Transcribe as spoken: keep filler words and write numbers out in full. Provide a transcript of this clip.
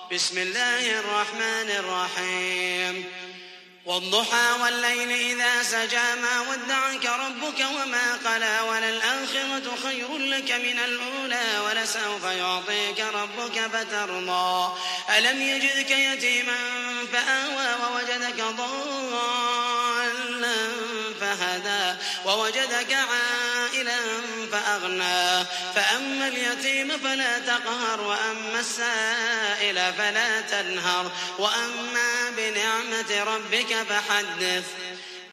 بسم الله الرحمن الرحيم والضحى والليل إذا سجى ما ودعك ربك وما قلى وللآخرة خير لك من الأولى ولسوف يعطيك ربك فترضى ألم يجدك يتيما فآوى ووجدك ضالا فهدى ووجدك عائلا فأغنى فأما اليتيم فلا تقهر وأما السائل فلا تنهر وأما بنعمة ربك فحدث